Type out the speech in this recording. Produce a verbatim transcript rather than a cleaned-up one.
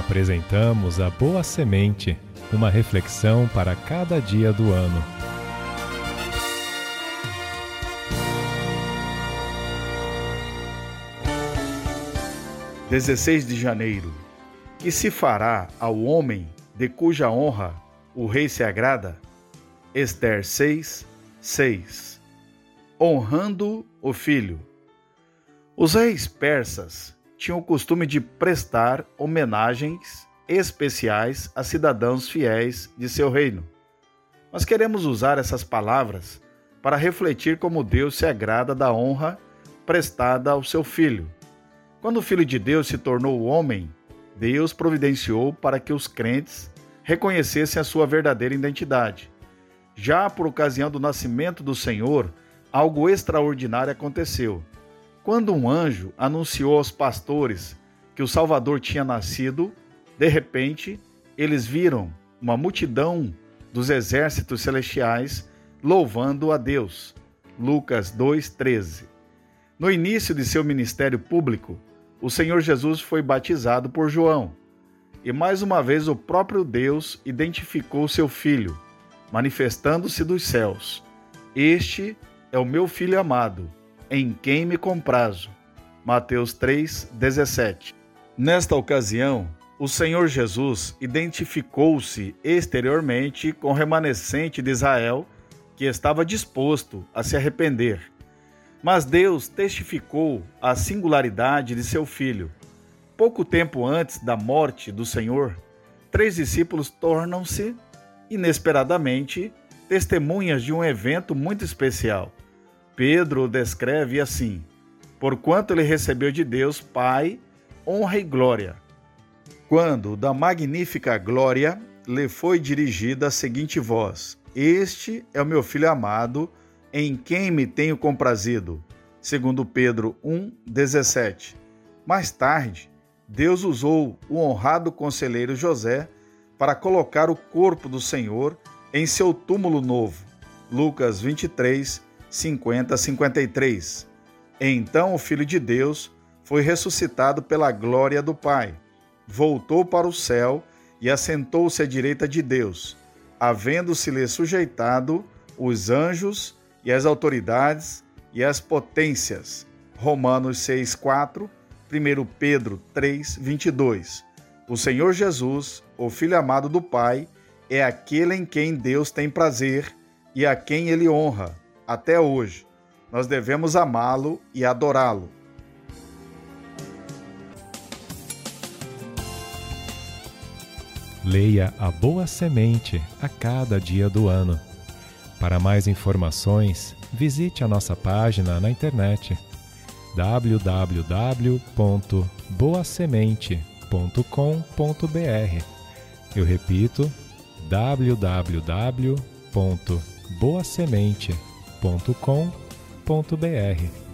Apresentamos a Boa Semente, uma reflexão para cada dia do ano. dezesseis de janeiro. Que se fará ao homem de cuja honra o rei se agrada? Ester seis, seis. Honrando o filho. Os reis persas tinham o costume de prestar homenagens especiais a cidadãos fiéis de seu reino. Nós queremos usar essas palavras para refletir como Deus se agrada da honra prestada ao seu filho. Quando o Filho de Deus se tornou homem, Deus providenciou para que os crentes reconhecessem a sua verdadeira identidade. Já por ocasião do nascimento do Senhor, algo extraordinário aconteceu. Quando um anjo anunciou aos pastores que o Salvador tinha nascido, de repente, eles viram uma multidão dos exércitos celestiais louvando a Deus. Lucas dois, treze. No início de seu ministério público, o Senhor Jesus foi batizado por João. E mais uma vez o próprio Deus identificou seu Filho, manifestando-se dos céus. Este é o meu Filho amado, em quem me comprazo. Mateus três, dezessete. Nesta ocasião, o Senhor Jesus identificou-se exteriormente com o remanescente de Israel que estava disposto a se arrepender. Mas Deus testificou a singularidade de seu Filho. Pouco tempo antes da morte do Senhor, três discípulos tornam-se, inesperadamente, testemunhas de um evento muito especial. Pedro o descreve assim: porquanto ele recebeu de Deus Pai honra e glória, quando da magnífica glória lhe foi dirigida a seguinte voz: Este é o meu Filho amado, em quem me tenho comprazido. Segundo Pedro um, dezessete. Mais tarde, Deus usou o honrado conselheiro José para colocar o corpo do Senhor em seu túmulo novo. Lucas vinte e três, cinquenta a cinquenta e três. Então o Filho de Deus foi ressuscitado pela glória do Pai, voltou para o céu e assentou-se à direita de Deus, havendo-se-lhe sujeitado os anjos e as autoridades e as potências. Romanos seis, quatro, primeiro Pedro três, vinte e dois. O Senhor Jesus, o Filho amado do Pai, é aquele em quem Deus tem prazer e a quem Ele honra. Até hoje, nós devemos amá-lo e adorá-lo. Leia a Boa Semente a cada dia do ano. Para mais informações, visite a nossa página na internet w w w ponto boa semente ponto com ponto b r. Eu repito, w w w ponto boa semente ponto com ponto b r.